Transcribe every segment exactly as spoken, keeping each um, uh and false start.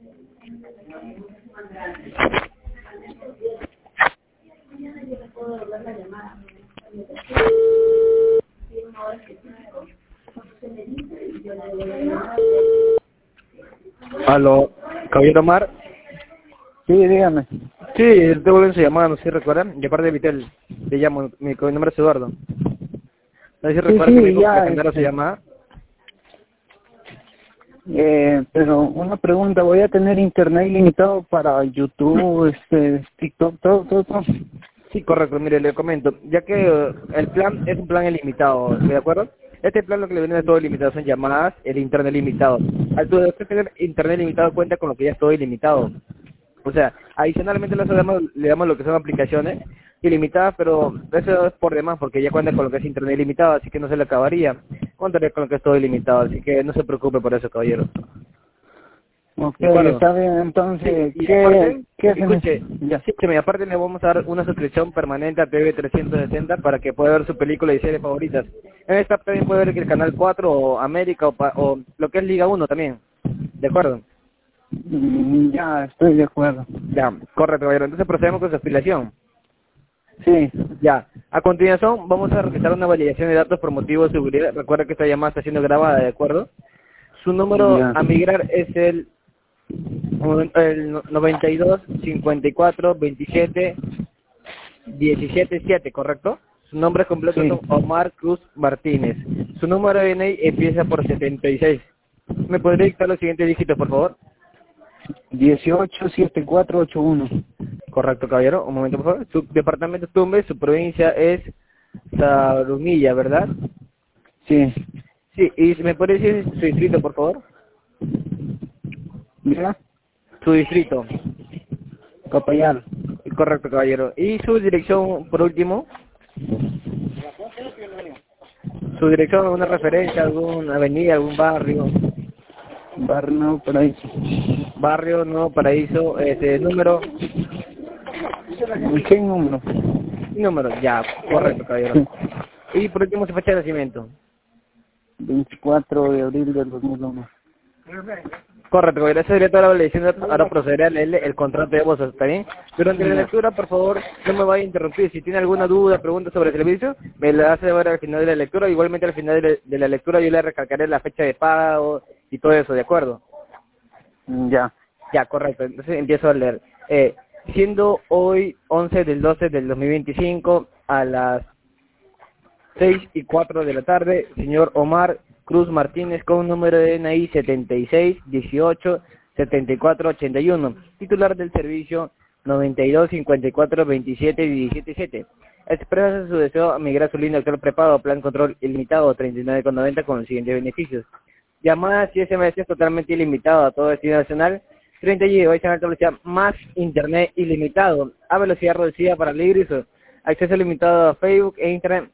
Aló, caballero Omar. Sí, dígame. Sí, te vuelven su llamada, no sé si recuerdan. De parte de Vitel, le llamo, mi, mi nombre es Eduardo. No sé si Sí, recuerdan que me sí, dijo que ya. agendara su Este, llamada. eh, pero una pregunta, ¿voy a tener internet ilimitado para YouTube, este, TikTok, todo, todo, todo? Sí, correcto, mire, le comento. Ya que eh, el plan es un plan ilimitado, ¿de acuerdo? Este plan lo que le viene de todo ilimitado son llamadas, el internet limitado. Al tú- usted tener internet limitado cuenta con lo que ya es todo ilimitado. O sea, adicionalmente le damos, le damos lo que son aplicaciones ilimitadas, pero eso es por demás, porque ya cuenta con lo que es internet ilimitado, así que no se le acabaría. Contaría con lo que es todo ilimitado, así que no se preocupe por eso, caballero. Ok, ¿De acuerdo? está bien, Sí, entonces, y ¿qué, aparte, qué se escuche, necesita? Ya. escúcheme, aparte le vamos a dar una suscripción permanente a T V trescientos sesenta para que pueda ver su película y series favoritas. En esta también puede ver el Canal cuatro o América o, pa- o lo que es Liga uno también. ¿De acuerdo? Mm, Ya, estoy de acuerdo. Ya, correcto, caballero. Entonces procedemos con su afiliación. Sí, Ya, a continuación vamos a realizar una validación de datos por motivo de seguridad. Recuerda que esta llamada está siendo grabada, ¿de acuerdo? Su número ya. a migrar es el, el noventa y dos, cincuenta y cuatro, veintisiete, diecisiete siete, ¿correcto? Su nombre completo es Sí, Omar Cruz Martínez. Su número de D N I empieza por setenta y seis. ¿Me podría dictar los siguientes dígitos, por favor? dieciocho setenta y cuatro ochenta y uno. Correcto, caballero. Un momento, por favor. Su departamento Tumbes, su provincia es Zarumilla, ¿verdad? Sí, Sí, y si me puede decir su distrito, por favor. ya, Su distrito. Capayal. Correcto, caballero. Y su dirección, por último. Su dirección, alguna referencia, alguna avenida, algún barrio. Barno, por ahí. Barrio Nuevo Paraíso, este número. ¿Qué número? Número, ya, correcto, caballero. Sí, Y por último, su fecha de nacimiento. veinticuatro de abril del dos mil uno. Correcto, caballero. Esa sería toda la validación de datos. Ahora procederé a leerle el contrato de voz, ¿está bien? Durante la Ya. lectura, por favor, no me vaya a interrumpir. Si tiene alguna duda, pregunta sobre el servicio, me la hace ver al final de la lectura. Igualmente al final de la, de la lectura yo le recalcaré la fecha de pago y todo eso, ¿de acuerdo? Ya. Ya, correcto. Entonces empiezo a leer. Eh, siendo hoy once del doce del dos mil veinticinco a las seis y cuatro de la tarde, señor Omar Cruz Martínez con un número de D N I setenta y seis, dieciocho, setenta y cuatro, ochenta y uno, titular del servicio noventa y dos, cincuenta y cuatro, veintisiete, diecisiete siete. Expresa su deseo a migrar su línea actual prepago plan control ilimitado treinta y nueve con noventa con los siguientes beneficios. Llamadas y S M S totalmente ilimitado a todo destino nacional, treinta gigabytes en alta velocidad más internet ilimitado, a velocidad reducida para libre uso, acceso limitado a Facebook e Internet,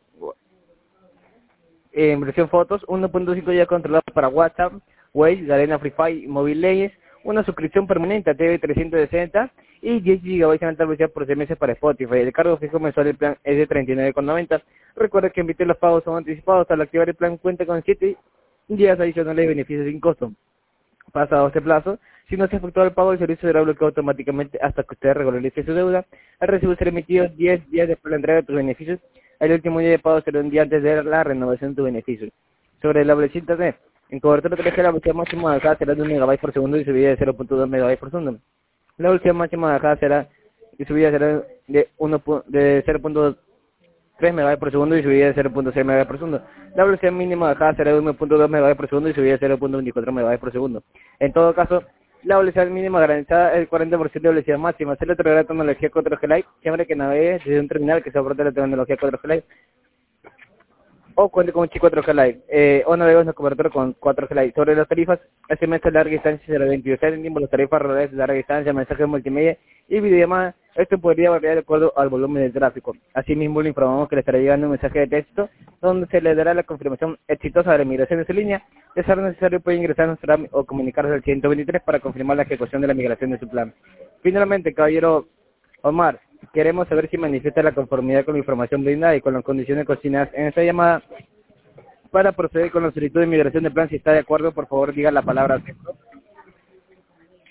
en versión fotos, uno punto cinco ya controlado para WhatsApp, Waze, Garena Free Fire, Mobile Legends, una suscripción permanente a T V trescientos sesenta y diez gigabytes en alta velocidad por S M S para Spotify. El cargo fijo mensual del plan es de treinta y nueve con noventa. Recuerda que emitir los pagos son anticipados. Al activar el plan cuenta con siete días adicionales de beneficios sin costo. Pasado este plazo, si no se ha efectuado el pago, el servicio será bloqueado automáticamente hasta que usted regularice su deuda. El recibo será emitido diez días después de la entrega de tus beneficios. El último día de pago será un día antes de la renovación de tu beneficio. Sobre la velocidad internet, en cobertura tres G la velocidad máxima de bajada será de un megabyte por segundo y subida de cero punto dos megabytes por segundo. La velocidad máxima de bajada será y subida será de uno de cero punto tres megabytes por segundo y subida de cero punto seis megabytes por segundo. La velocidad mínima de bajada será de uno punto dos megabytes por segundo y subida de cero punto veinticuatro megabytes por segundo. En todo caso, la velocidad mínima garantizada es el cuarenta por ciento de velocidad máxima. Se le otorgará tecnología cuatro G Lite, siempre que navegue desde un terminal que soporte la tecnología cuatro G Lite o cuente con un chip cuatro G Lite, eh, o navegue en la cobertura con cuatro G Lite. Sobre las tarifas, S M S de larga distancia será veintidós céntimos, las tarifas rurales de larga distancia, mensajes multimedia y videollamada. Esto podría variar de acuerdo al volumen del tráfico. Asimismo, le informamos que le estará llegando un mensaje de texto donde se le dará la confirmación exitosa de la migración de su línea. De ser necesario, puede ingresar a nuestra o comunicarse al ciento veintitrés para confirmar la ejecución de la migración de su plan. Finalmente, caballero Omar, queremos saber si manifiesta la conformidad con la información brindada y con las condiciones consignadas en esta llamada. Para proceder con la solicitud de migración de plan, si está de acuerdo, por favor diga la palabra acepto.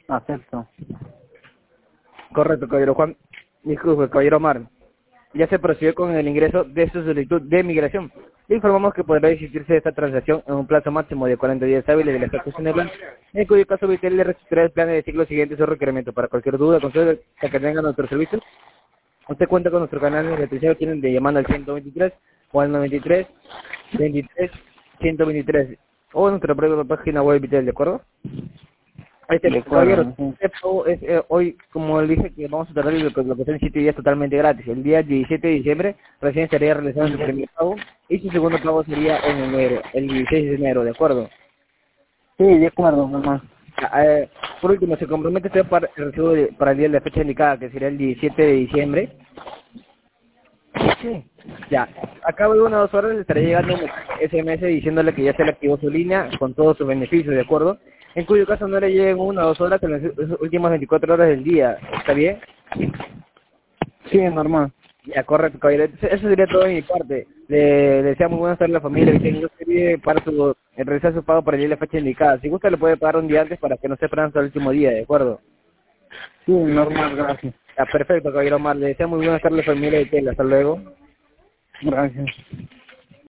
Acepto. Correcto, caballero Juan. Disculpe, caballero Omar. Ya se procedió con el ingreso de su solicitud de migración. Le informamos que podrá existirse esta transacción en un plazo máximo de cuarenta días hábiles de la ejecución del plan, en cuyo caso Vitel le registrará el plan de ciclo siguiente su requerimiento. Para cualquier duda, consulta que tenga nuestro servicio, usted cuenta con nuestro canal de atención, tienen de llamando al ciento veintitrés o al noventa y tres, veintitrés, ciento veintitrés o en nuestra propia página web Vitel, ¿de acuerdo? Este, De acuerdo, caballero, sí. este pago es, eh, hoy, como le dije, que vamos a tratar de lo que lo que son siete días totalmente gratis. El día diecisiete de diciembre recién estaría realizando su primer pago y su segundo pago sería en enero, el dieciséis de enero, ¿de acuerdo? Sí, de acuerdo, mamá. Ah, eh, por último, se compromete usted para el recibo de- para el día de la fecha indicada, que sería el diecisiete de diciembre. Sí. Ya, a cabo de una o dos horas le estará llegando un S M S diciéndole que ya se le activó su línea con todos sus beneficios, ¿de acuerdo? En cuyo caso no le lleguen una o dos horas en las últimas veinticuatro horas del día, ¿está bien? Sí, es normal. Ya, correcto, caballero. Entonces, eso sería todo de mi parte. Le, le deseo muy buenas tardes a la familia, que tenga usted bien para su, eh, realizar su pago para el día de la fecha indicada. Si gusta, le puede pagar un día antes para que no se esperando hasta el último día, ¿de acuerdo? Sí, normal, gracias. Ya, perfecto, caballero Omar. Le deseo muy buenas tardes a la familia de Tela. Hasta luego. Gracias.